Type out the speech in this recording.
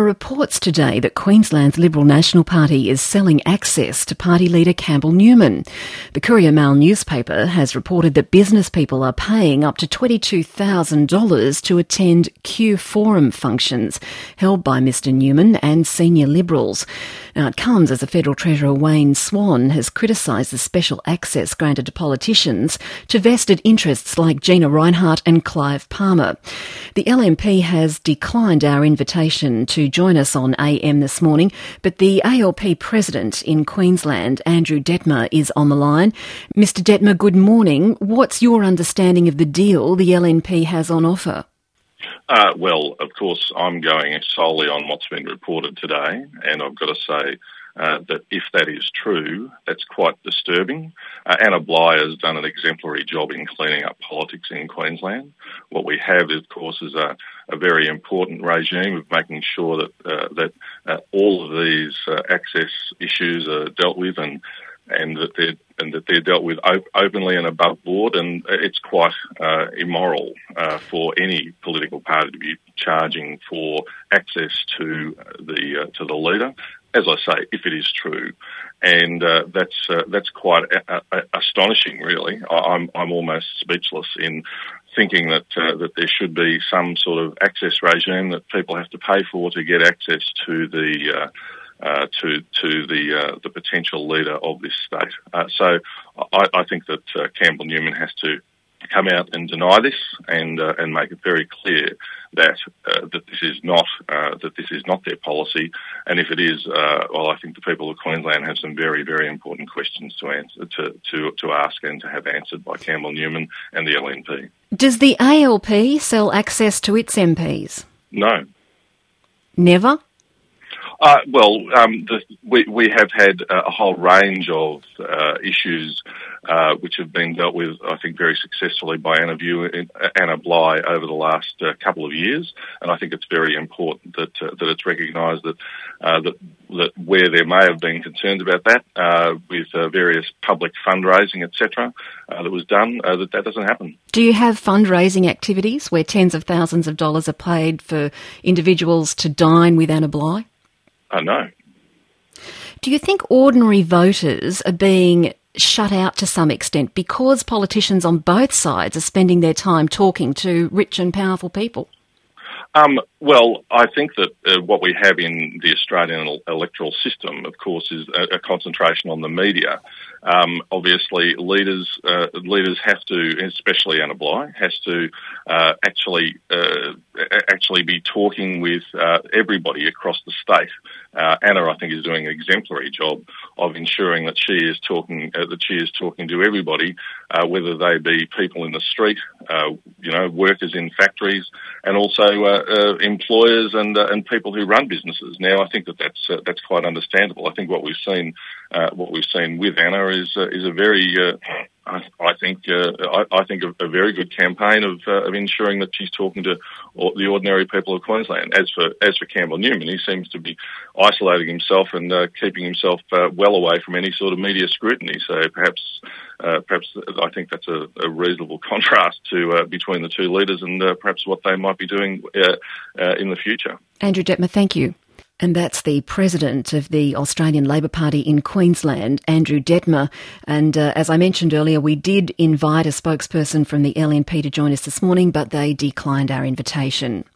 reports today that Queensland's Liberal National Party is selling access to party leader Campbell Newman. The Courier Mail newspaper has reported that business people are paying up to $22,000 to attend Q Forum functions held by Mr Newman and senior Liberals. Now, it comes as the Federal Treasurer Wayne Swan has criticised the special access granted to politicians to vested interests like Gina Rinehart and Clive Palmer. The LNP has declined our invitation to join us on AM this morning, but the ALP President in Queensland, Andrew Dettmer, is on the line. Mr Dettmer, good morning. What's your understanding of the deal the LNP has on offer? Well, of course, I'm going solely on what's been reported today, and I've got to say that if that is true, that's quite disturbing. Anna Bligh has done an exemplary job in cleaning up politics in Queensland. What we have, of course, is a very important regime of making sure that all of these access issues are dealt with and that they're dealt with openly and above board, and it's quite immoral for any political party to be charging for access to the leader. As I say, if it is true, and that's quite astonishing, really. I'm almost speechless in thinking that there should be some sort of access regime that people have to pay for to get access to the potential leader of this state. So I think that Campbell Newman has to come out and deny this and make it very clear that this is not their policy. And if it is, well, I think the people of Queensland have some very, very important questions to answer, to ask and to have answered by Campbell Newman and the LNP. Does the ALP sell access to its MPs? No. Never? We have had a whole range of issues which have been dealt with, I think, very successfully by Anna Bligh over the last couple of years, and I think it's very important that it's recognised that where there may have been concerns about that with various public fundraising, etc., that was done, that doesn't happen. Do you have fundraising activities where tens of thousands of dollars are paid for individuals to dine with Anna Bligh? No. Do you think ordinary voters are being shut out to some extent because politicians on both sides are spending their time talking to rich and powerful people? Well, I think that what we have in the Australian electoral system, of course, is a concentration on the media. Obviously, leaders have to, especially Anna Bligh, has to actually be talking with everybody across the state. Anna, I think, is doing an exemplary job of ensuring that she is talking to everybody, whether they be people in the street, workers in factories, and also employers and people who run businesses. Now, I think that's quite understandable. I think what we've seen with Anna is a very I think a very good campaign of ensuring that she's talking to the ordinary people of Queensland. As for Campbell Newman, he seems to be isolating himself and keeping himself well away from any sort of media scrutiny. So perhaps I think that's a reasonable contrast between the two leaders and perhaps what they might be doing in the future. Andrew Dettmer, thank you. And that's the President of the Australian Labor Party in Queensland, Andrew Dettmer. And as I mentioned earlier, we did invite a spokesperson from the LNP to join us this morning, but they declined our invitation.